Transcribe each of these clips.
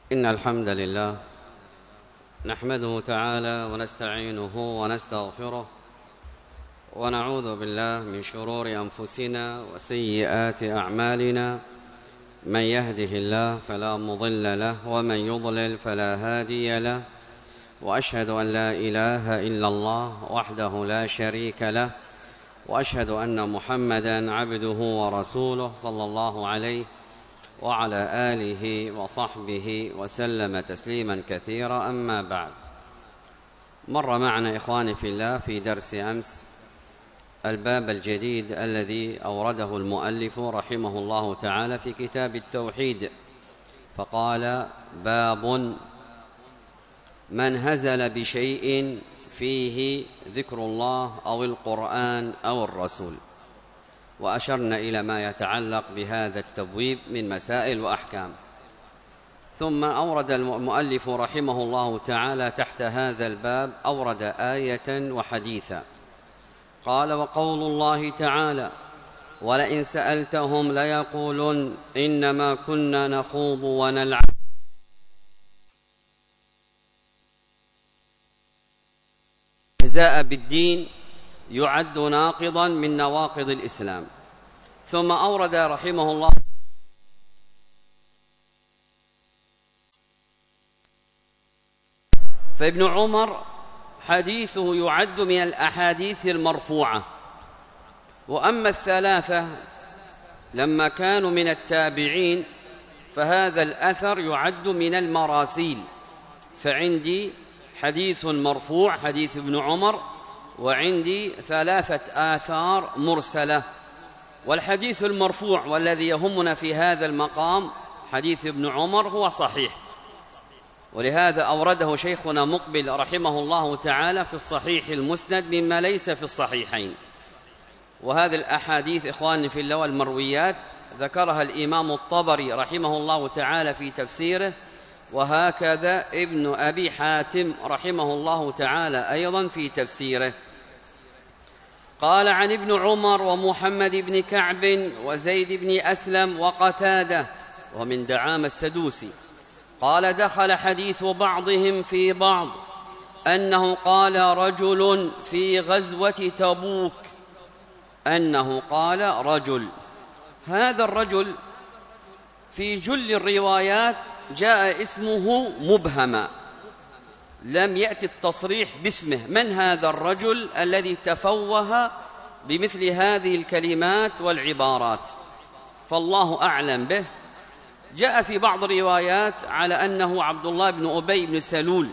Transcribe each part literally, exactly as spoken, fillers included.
إن الحمد لله نحمده تعالى ونستعينه ونستغفره ونعوذ بالله من شرور أنفسنا وسيئات أعمالنا. من يهده الله فلا مضل له ومن يضلل فلا هادي له، وأشهد أن لا إله إلا الله وحده لا شريك له، وأشهد أن محمدًا عبده ورسوله صلى الله عليه وعلى آله وصحبه وسلم تسليما كثيرا. أما بعد، مر معنا إخواني في الله في درس أمس الباب الجديد الذي أورده المؤلف رحمه الله تعالى في كتاب التوحيد، فقال: باب من هزل بشيء فيه ذكر الله أو القرآن أو الرسول، وأشرنا إلى ما يتعلق بهذا التبويب من مسائل وأحكام. ثم أورد المؤلف رحمه الله تعالى تحت هذا الباب أورد آية وحديثا، قال: وقول الله تعالى: ولئن سألتهم ليقولن إنما كنا نخوض ونلعب. الاستهزاء بالدين يعد ناقضا من نواقض الإسلام. ثم أورد رحمه الله فابن عمر حديثه يعد من الأحاديث المرفوعة، وأما الثلاثة لما كانوا من التابعين فهذا الأثر يعد من المراسيل. فعندي حديث مرفوع حديث ابن عمر، وعندي ثلاثة آثار مرسلة. والحديث المرفوع والذي يهمنا في هذا المقام حديث ابن عمر هو صحيح، ولهذا أورده شيخنا مقبل رحمه الله تعالى في الصحيح المسند مما ليس في الصحيحين. وهذه الأحاديث إخواني في الله والمرويات ذكرها الإمام الطبري رحمه الله تعالى في تفسيره، وهكذا ابن أبي حاتم رحمه الله تعالى أيضا في تفسيره. قال: عن ابن عمر ومحمد بن كعب وزيد بن أسلم وقتادة ومن دعام السدوسي قال: دخل حديث بعضهم في بعض أنه قال رجل في غزوة تبوك أنه قال رجل. هذا الرجل في جل الروايات جاء اسمه مبهما، لم يأتي التصريح باسمه. من هذا الرجل الذي تفوه بمثل هذه الكلمات والعبارات؟ فالله أعلم به. جاء في بعض الروايات على أنه عبد الله بن أبي بن سلول،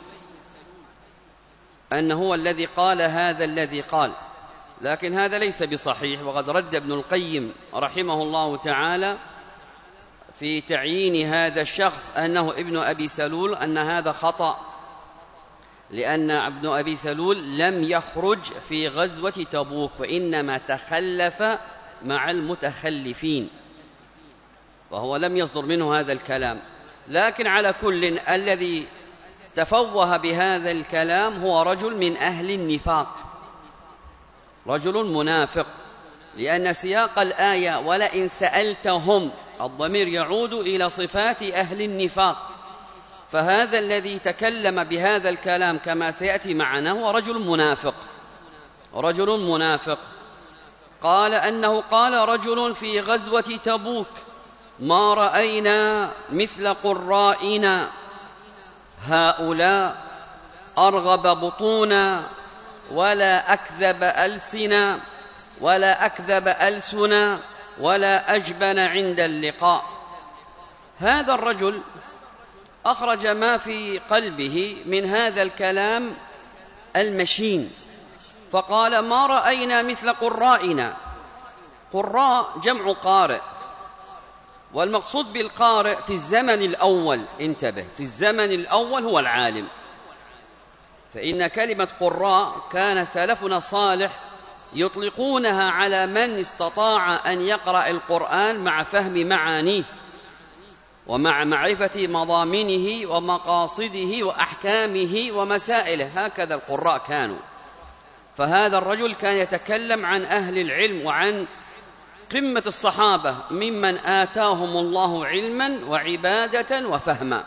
أنه هو الذي قال هذا الذي قال، لكن هذا ليس بصحيح. وقد رد ابن القيم رحمه الله تعالى في تعيين هذا الشخص أنه ابن أبي سلول أن هذا خطأ، لأن ابن أبي سلول لم يخرج في غزوة تبوك، وإنما تخلف مع المتخلفين، وهو لم يصدر منه هذا الكلام. لكن على كل، الذي تفوه بهذا الكلام هو رجل من أهل النفاق، رجل منافق، لأن سياق الآية ولئن سألتهم الضمير يعود إلى صفات أهل النفاق، فهذا الذي تكلم بهذا الكلام كما سيأتي معنا هو رجل منافق، رجل منافق. قال أنه قال رجل في غزوة تبوك: ما رأينا مثل قرائنا هؤلاء أرغب بطونا ولا أكذب ألسنا ولا أكذب ألسنا ولا أجبن عند اللقاء. هذا الرجل أخرج ما في قلبه من هذا الكلام المشين، فقال: ما رأينا مثل قرائنا. قراء جمع قارئ، والمقصود بالقارئ في الزمن الأول، انتبه، في الزمن الأول هو العالم. فإن كلمة قراء كان سلفنا الصالح يطلقونها على من استطاع أن يقرأ القرآن مع فهم معانيه ومع معرفة مضامنه ومقاصده وأحكامه ومسائله، هكذا القراء كانوا. فهذا الرجل كان يتكلم عن أهل العلم وعن قمة الصحابة ممن آتاهم الله علما وعبادة وفهما.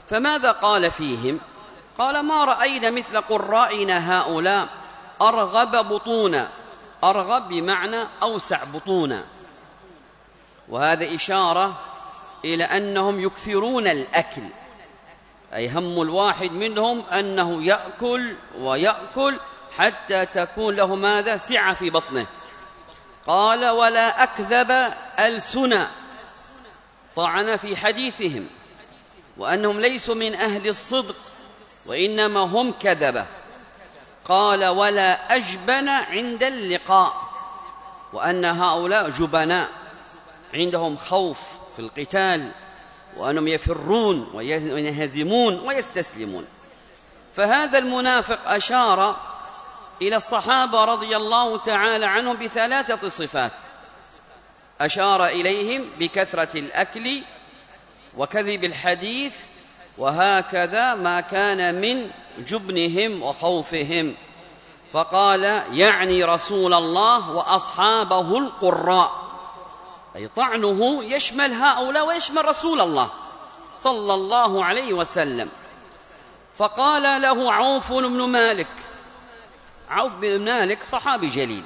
فماذا قال فيهم؟ قال: ما رأينا مثل قرائنا هؤلاء أرغب بطونا. أرغب بمعنى أوسع بطونا، وهذا إشارة إلى أنهم يكثرون الأكل، أي هم الواحد منهم أنه يأكل ويأكل حتى تكون له ماذا؟ سعة في بطنه. قال: ولا أكذب ألسنا، طعن في حديثهم وأنهم ليسوا من أهل الصدق وإنما هم كذبة. قال: ولا أجبن عند اللقاء، وأن هؤلاء جبناء عندهم خوف في القتال، وأنهم يفرون وينهزمون ويستسلمون. فهذا المنافق أشار إلى الصحابة رضي الله تعالى عنهم بثلاثة صفات، أشار إليهم بكثرة الأكل وكذب الحديث، وهكذا ما كان من جبنهم وخوفهم. فقال: يعني رسول الله وأصحابه القراء، أي طعنه يشمل هؤلاء ويشمل رسول الله صلى الله عليه وسلم. فقال له عوف بن مالك، عوف بن مالك صحابي جليل،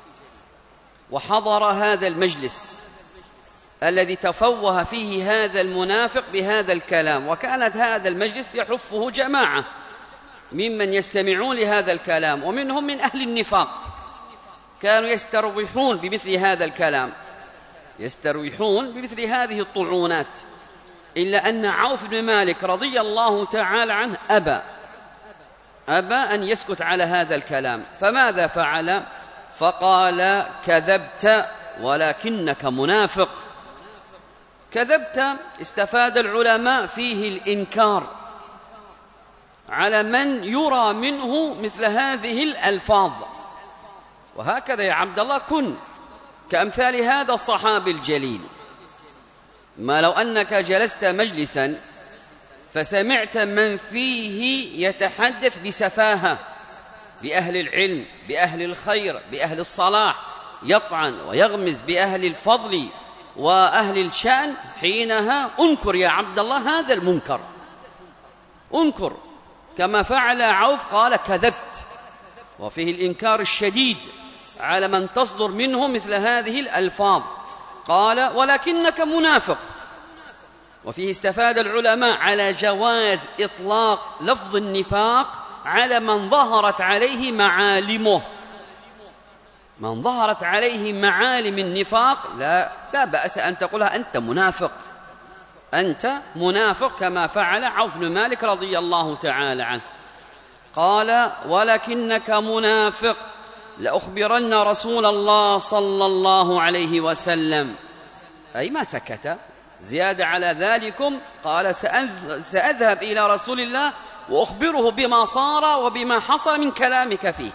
وحضر هذا المجلس الذي تفوه فيه هذا المنافق بهذا الكلام، وكانت هذا المجلس يحفه جماعة ممن يستمعون لهذا الكلام، ومنهم من أهل النفاق كانوا يستروحون بمثل هذا الكلام، يستروحون بمثل هذه الطعونات. إلا أن عوف بن مالك رضي الله تعالى عنه أبى أبى أن يسكت على هذا الكلام. فماذا فعل؟ فقال: كذبت ولكنك منافق. كذبت استفاد العلماء فيه الإنكار على من يرى منه مثل هذه الألفاظ. وهكذا يا عبد الله كن كأمثال هذا الصحابي الجليل. ما لو أنك جلست مجلسا فسمعت من فيه يتحدث بسفاهة بأهل العلم، بأهل الخير، بأهل الصلاح، يطعن ويغمز بأهل الفضل وأهل الشأن، حينها انكر يا عبد الله هذا المنكر، انكر كما فعل عوف. قال: كذبت، وفيه الإنكار الشديد على من تصدر منه مثل هذه الألفاظ. قال: ولكنك منافق. وفيه استفاد العلماء على جواز إطلاق لفظ النفاق على من ظهرت عليه معالمه. من ظهرت عليه معالم النفاق لا, لا بأس أن تقولها أنت منافق، أنت منافق، كما فعل عوف بن مالك رضي الله تعالى عنه. قال: ولكنك منافق، لأخبرن رسول الله صلى الله عليه وسلم. أي ما سكت، زيادة على ذلكم قال: سأذهب إلى رسول الله وأخبره بما صار وبما حصل من كلامك فيه.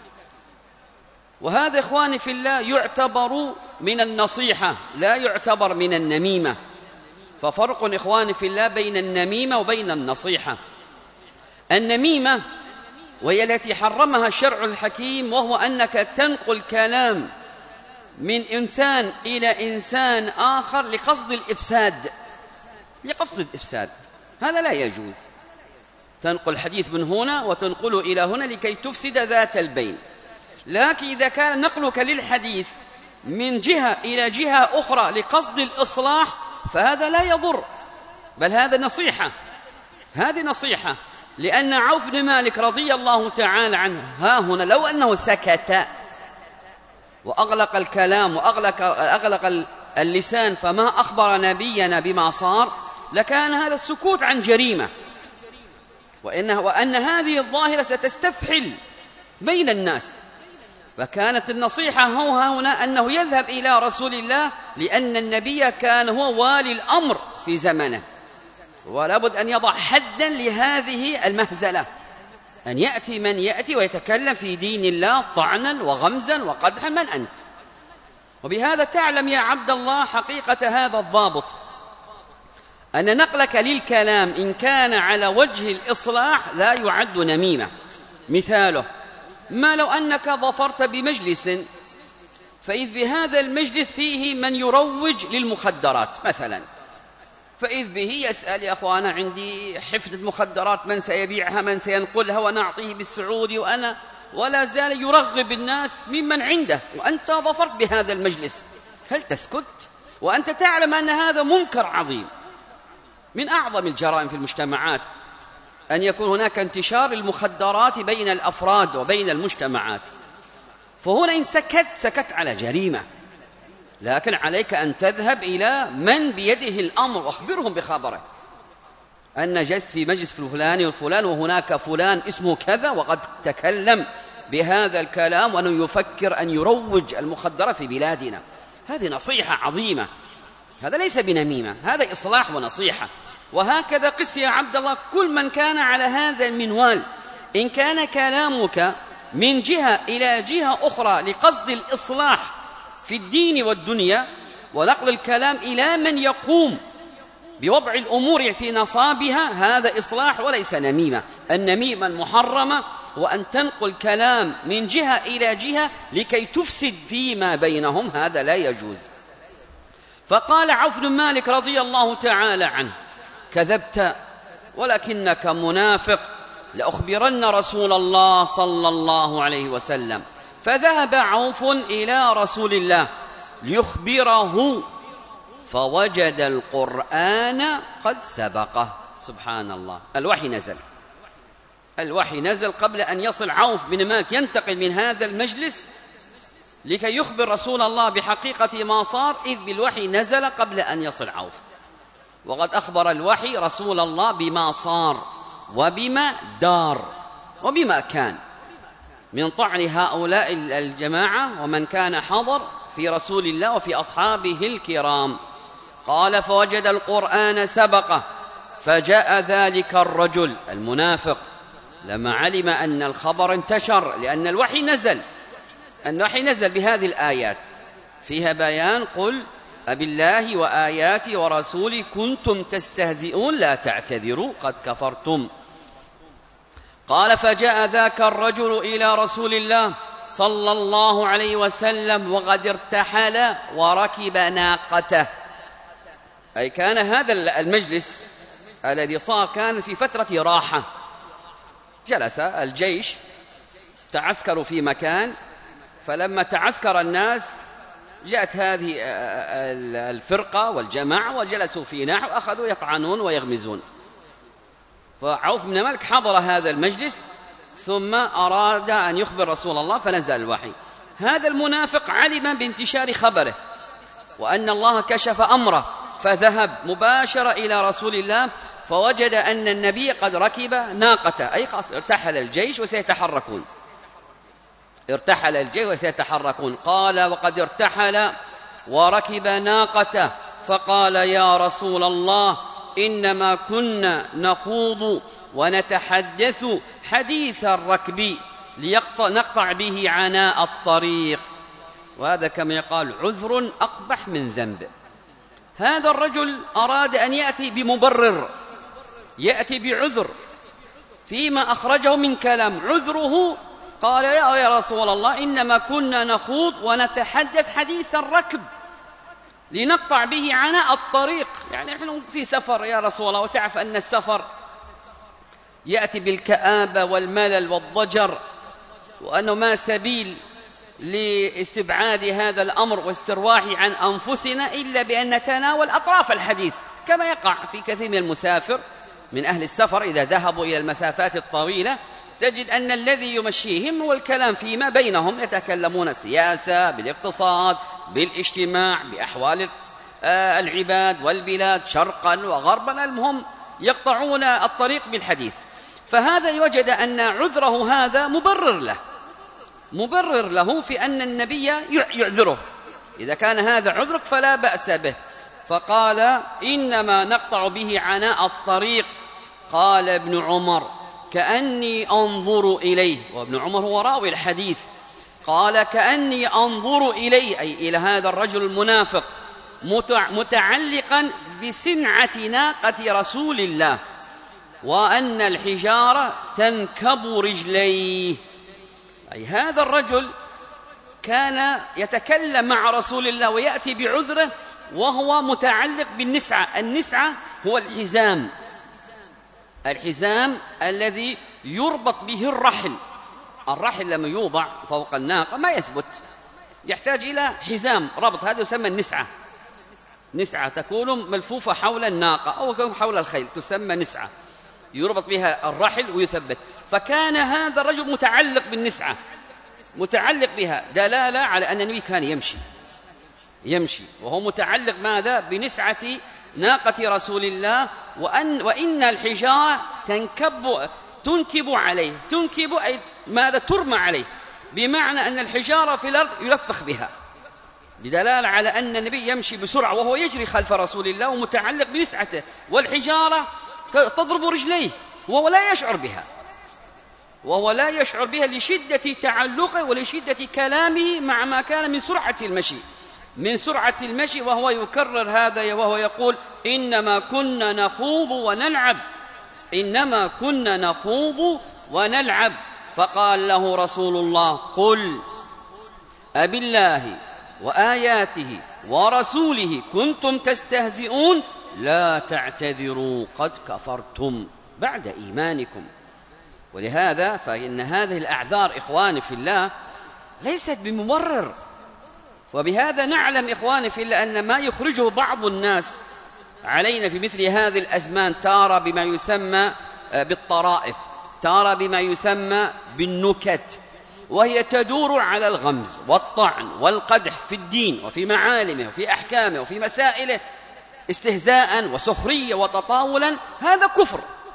وهذا إخواني في الله يعتبر من النصيحة، لا يعتبر من النميمة. ففرق إخواني في الله بين النميمة وبين النصيحة. النميمة وهي التي حرمها الشرع الحكيم، وهو أنك تنقل كلام من إنسان إلى إنسان آخر لقصد الإفساد، لقصد الإفساد، هذا لا يجوز. تنقل حديث من هنا وتنقله إلى هنا لكي تفسد ذات البين. لكن إذا كان نقلك للحديث من جهة إلى جهة أخرى لقصد الإصلاح فهذا لا يضر، بل هذا نصيحة، هذه نصيحة. لأن عوف بن مالك رضي الله تعالى عنه ها هنا لو أنه سكت وأغلق الكلام وأغلق أغلق اللسان فما أخبر نبينا بما صار، لكان هذا السكوت عن جريمة، وإنه وأن هذه الظاهرة ستستفحل بين الناس. فكانت النصيحة هو هنا أنه يذهب إلى رسول الله، لأن النبي كان هو والي الأمر في زمنه، ولا بد أن يضع حدا لهذه المهزلة، أن يأتي من يأتي ويتكلم في دين الله طعنا وغمزا وقدحا من أنت. وبهذا تعلم يا عبد الله حقيقة هذا الضابط، أن نقلك للكلام إن كان على وجه الإصلاح لا يعد نميمة. مثاله: ما لو أنك ظفرت بمجلس فإذ بهذا المجلس فيه من يروج للمخدرات مثلا، فإذ به يسأل: يا أخوانا عندي حفنة مخدرات، من سيبيعها، من سينقلها، ونعطيه بالسعودي، وأنا ولا زال يرغب الناس ممن عنده، وأنت ظفرت بهذا المجلس، هل تسكت؟ وأنت تعلم أن هذا منكر عظيم من أعظم الجرائم في المجتمعات، أن يكون هناك انتشار المخدرات بين الأفراد وبين المجتمعات. فهنا إن سكت سكت على جريمة، لكن عليك أن تذهب إلى من بيده الأمر وأخبرهم بخبره، أن جلست في مجلس فلان والفلان، وهناك فلان اسمه كذا وقد تكلم بهذا الكلام، وأنه يفكر أن يروج المخدرات في بلادنا. هذه نصيحة عظيمة، هذا ليس بنميمة، هذا إصلاح ونصيحة. وهكذا قس يا عبد الله كل من كان على هذا المنوال، إن كان كلامك من جهة إلى جهة أخرى لقصد الإصلاح في الدين والدنيا، ونقل الكلام إلى من يقوم بوضع الأمور في نصابها، هذا إصلاح وليس نميمة. النميمة المحرمة وأن تنقل كلام من جهة إلى جهة لكي تفسد فيما بينهم، هذا لا يجوز. فقال عوف بن مالك رضي الله تعالى عنه: كذبت ولكنك منافق، لأخبرن رسول الله صلى الله عليه وسلم. فذهب عوف إلى رسول الله ليخبره، فوجد القرآن قد سبقه. سبحان الله، الوحي نزل، الوحي نزل قبل أن يصل عوف بن مالك، ينتقل من هذا المجلس لكي يخبر رسول الله بحقيقة ما صار، إذ بالوحي نزل قبل أن يصل عوف. وقد أخبر الوحي رسول الله بما صار وبما دار وبما كان من طعن هؤلاء الجماعة ومن كان حضر في رسول الله وفي أصحابه الكرام. قال: فوجد القرآن سبقه، فجاء ذلك الرجل المنافق لما علم أن الخبر انتشر، لأن الوحي نزل، الوحي نزل بهذه الآيات فيها بيان: قل أبالله وآياتي ورسولي كنتم تستهزئون لا تعتذروا قد كفرتم. قال: فجاء ذاك الرجل إلى رسول الله صلى الله عليه وسلم وقد ارتحل وركب ناقته. أي كان هذا المجلس الذي صار كان في فترة راحة، جلس الجيش تعسكروا في مكان، فلما تعسكر الناس جاءت هذه الفرقة والجماعة وجلسوا في نحو، أخذوا يطعنون ويغمزون. فعوف بن مالك حضر هذا المجلس ثم أراد أن يخبر رسول الله، فنزل الوحي. هذا المنافق علم بانتشار خبره وأن الله كشف أمره، فذهب مباشرة إلى رسول الله، فوجد أن النبي قد ركب ناقته، أي ارتحل الجيش وسيتحركون، ارتحل الجيش وسيتحركون. قال: وقد ارتحل وركب ناقته، فقال: يا رسول الله، إنما كنا نخوض ونتحدث حديث الركب لنقطع به عناء الطريق. وهذا كما يقال عذر أقبح من ذنب. هذا الرجل أراد أن يأتي بمبرر، يأتي بعذر فيما أخرجه من كلام. عذره قال: يا رسول الله، إنما كنا نخوض ونتحدث حديث الركب لنقطع به عناء الطريق، يعني نحن في سفر يا رسول الله، وتعرف أن السفر يأتي بالكآبة والملل والضجر، وأنه ما سبيل لاستبعاد هذا الأمر واسترواح عن أنفسنا إلا بأن نتناول أطراف الحديث، كما يقع في كثير من المسافر من أهل السفر إذا ذهبوا إلى المسافات الطويلة، تجد أن الذي يمشيهم هو الكلام فيما بينهم، يتكلمون سياسة، بالاقتصاد، بالاجتماع، بأحوال العباد والبلاد شرقا وغربا، المهم يقطعون الطريق بالحديث. فهذا وجد أن عذره هذا مبرر له، مبرر له في أن النبي يعذره، إذا كان هذا عذرك فلا بأس به. فقال: إنما نقطع به عناء الطريق. قال ابن عمر: كأني أنظر إليه، وابن عمر هو راوي الحديث، قال: كأني أنظر إليه، أي إلى هذا الرجل المنافق، متعلقا بسنعة ناقة رسول الله، وأن الحجارة تنكب رجليه. أي هذا الرجل كان يتكلم مع رسول الله ويأتي بعذره وهو متعلق بالنسعة. النسعة هو الحزام، الحزام الذي يربط به الرحل. الرحل لما يوضع فوق الناقة ما يثبت، يحتاج إلى حزام ربط، هذا يسمى النسعة. نسعة تكون ملفوفة حول الناقة أو حول الخيل، تسمى نسعة، يربط بها الرحل ويثبت. فكان هذا الرجل متعلق بالنسعة، متعلق بها، دلالة على أن النبي كان يمشي يمشي وهو متعلق ماذا؟ بنسعة ناقة رسول الله. وأن وإن الحجارة تنكب تنكب عليه، تنكب أي ماذا؟ ترمى عليه، بمعنى أن الحجارة في الأرض يلفخ بها، بدلالة على أن النبي يمشي بسرعة وهو يجري خلف رسول الله ومتعلق بنسعته، والحجارة تضرب رجليه وهو لا يشعر بها، وهو لا يشعر بها لشدة تعلقه ولشدة كلامه مع ما كان من سرعة المشي من سرعة المشي وهو يكرر هذا وهو يقول: إنما كنا نخوض ونلعب إنما كنا نخوض ونلعب. فقال له رسول الله: قل أبالله وآياته ورسوله كنتم تستهزئون لا تعتذروا قد كفرتم بعد إيمانكم. ولهذا فإن هذه الأعذار إخواني في الله ليست بمبرر. وبهذا نعلم إخواني في الله أن ما يخرجه بعض الناس علينا في مثل هذه الأزمان تارة بما يسمى بالطرائف، تارة بما يسمى بالنكت، وهي تدور على الغمز والطعن والقدح في الدين وفي معالمه وفي أحكامه وفي مسائله استهزاء وسخرية وتطاولا. هذا كفر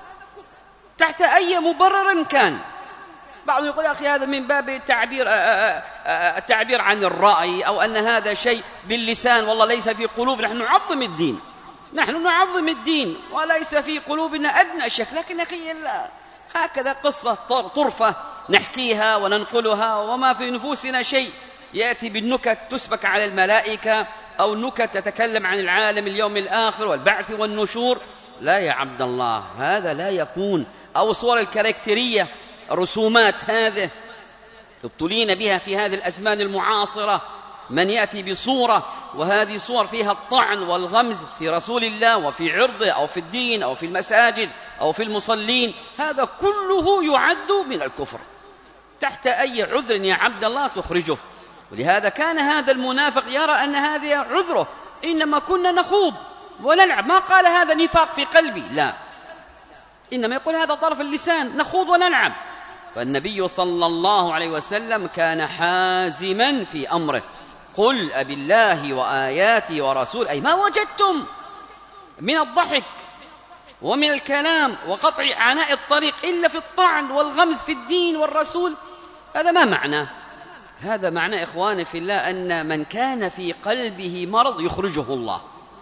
تحت أي مبرر كان. بعضهم يقول: يا أخي هذا من باب التعبير التعبير عن الرأي، أو أن هذا شيء باللسان، والله ليس في قلوبنا. نحن نعظم الدين نحن نعظم الدين وليس في قلوبنا أدنى شك. لكن أخي هكذا قصة طرفة نحكيها وننقلها، وما في نفوسنا شيء. يأتي بالنكت تسبك على الملائكة، أو نكت تتكلم عن العالم اليوم الآخر والبعث والنشور. لا يا عبد الله، هذا لا يكون. أو صور الكاركترية، رسومات هذه ابتلينا بها في هذه الأزمان المعاصرة، من يأتي بصورة وهذه صور فيها الطعن والغمز في رسول الله وفي عرضه أو في الدين أو في المساجد أو في المصلين، هذا كله يعد من الكفر تحت أي عذر يا عبد الله تخرجه. ولهذا كان هذا المنافق يرى أن هذا عذره، إنما كنا نخوض ونلعب. ما قال هذا نفاق في قلبي، لا، إنما يقول هذا طرف اللسان، نخوض ونلعب. فالنبي صلى الله عليه وسلم كان حازما في أمره: قل أبالله وآياته ورسول، أي ما وجدتم من الضحك ومن الكلام وقطع عناء الطريق إلا في الطعن والغمز في الدين والرسول. هذا ما معناه؟ هذا معنى إخواني في الله أن من كان في قلبه مرض يخرجه الله،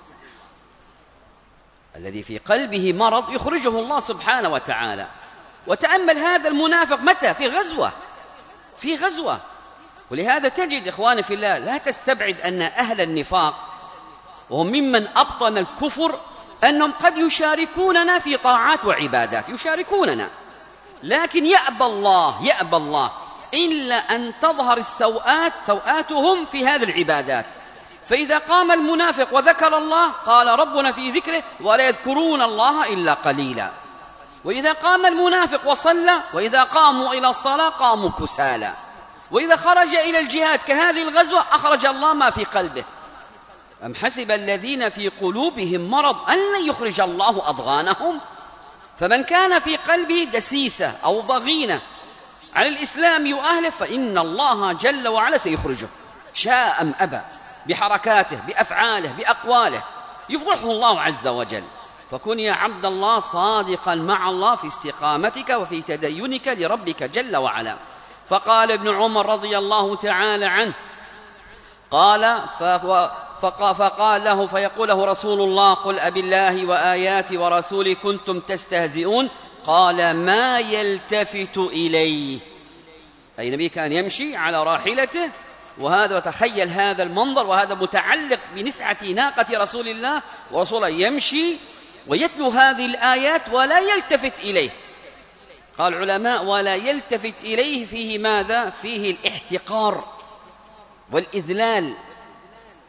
الذي في قلبه مرض يخرجه الله سبحانه وتعالى. وتأمل هذا المنافق متى؟ في غزوة في غزوة ولهذا تجد إخواني في الله لا تستبعد أن أهل النفاق وهم ممن أبطن الكفر أنهم قد يشاركوننا في طاعات وعبادات، يشاركوننا، لكن يأبى الله يأبى الله إلا أن تظهر السوءات سوءاتهم في هذه العبادات. فإذا قام المنافق وذكر الله قال ربنا في ذكره: ولا يذكرون الله إلا قليلا. وإذا قام المنافق وصلى، وإذا قاموا إلى الصلاة قاموا كسالى. وإذا خرج إلى الجهاد كهذه الغزوة أخرج الله ما في قلبه. أم حسب الذين في قلوبهم مرض أن لن يخرج الله أضغانهم. فمن كان في قلبه دسيسة أو ضغينة على الإسلام يؤهله فإن الله جل وعلا سيخرجه شاء أم أبى، بحركاته بأفعاله بأقواله يفضحه الله عز وجل. فكن يا عبد الله صادقا مع الله في استقامتك وفي تدينك لربك جل وعلا. فقال ابن عمر رضي الله تعالى عنه قال فقال له فيقول له رسول الله: قل أبالله وآياته ورسوله كنتم تستهزئون. قال: ما يلتفت إليه. أي النبي كان يمشي على راحلته، وهذا وتخيل هذا المنظر، وهذا متعلق بنسعة ناقة رسول الله، ورسول الله يمشي ويتلو هذه الآيات ولا يلتفت إليه. قال العلماء: ولا يلتفت إليه فيه ماذا؟ فيه الاحتقار والإذلال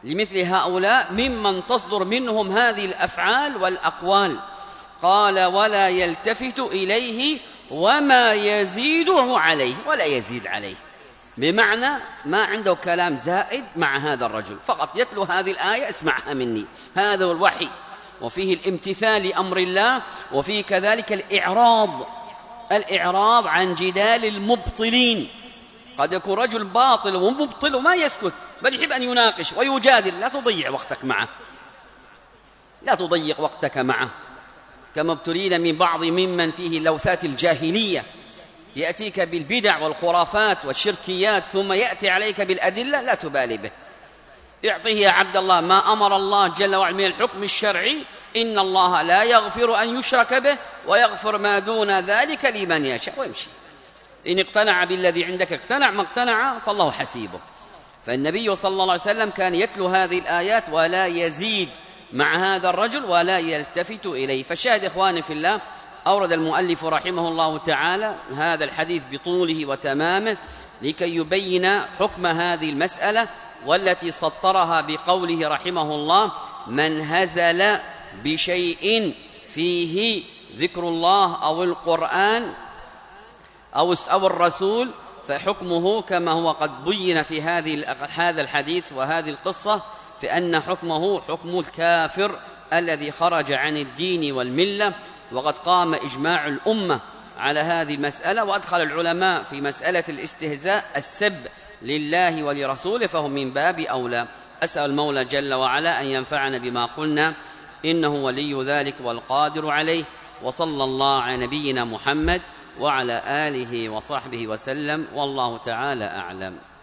لمثل هؤلاء ممن تصدر منهم هذه الأفعال والأقوال. قال ولا يلتفت إليه وما يزيده عليه، ولا يزيد عليه، بمعنى ما عنده كلام زائد مع هذا الرجل، فقط يتلو هذه الآية اسمعها مني، هذا هو الوحي، وفيه الامتثال لأمر الله، وفيه كذلك الإعراض الإعراض عن جدال المبطلين. قد يكون رجل باطل ومبطل وما يسكت، بل يحب أن يناقش ويجادل، لا تضيع وقتك معه، لا تضيق وقتك معه، كما ابتلينا من بعض ممن فيه لوثات الجاهلية، يأتيك بالبدع والخرافات والشركيات ثم يأتي عليك بالأدلة لا تبالي به. اعطيه يا عبد الله ما أمر الله جل وعلا من الحكم الشرعي، إن الله لا يغفر أن يشرك به ويغفر ما دون ذلك لمن يشاء، ويمشي. إن اقتنع بالذي عندك اقتنع، ما اقتنع فالله حسيبه. فالنبي صلى الله عليه وسلم كان يتلو هذه الآيات ولا يزيد مع هذا الرجل ولا يلتفت إليه. فشاهد إخواني في الله، أورد المؤلف رحمه الله تعالى هذا الحديث بطوله وتمامه لكي يبين حكم هذه المسألة، والتي سطرها بقوله رحمه الله: من هزل بشيء فيه ذكر الله أو القرآن أو أو الرسول فحكمه كما هو قد بين في هذه هذا الحديث وهذه القصة، فإن حكمه حكم الكافر الذي خرج عن الدين والملة. وقد قام إجماع الأمة على هذه المسألة، وأدخل العلماء في مسألة الاستهزاء السب لله ولرسوله، فهم من باب أولى. أسأل المولى جل وعلا أن ينفعنا بما قلنا، إنه ولي ذلك والقادر عليه. وصلى الله على نبينا محمد وعلى آله وصحبه وسلم، والله تعالى أعلم.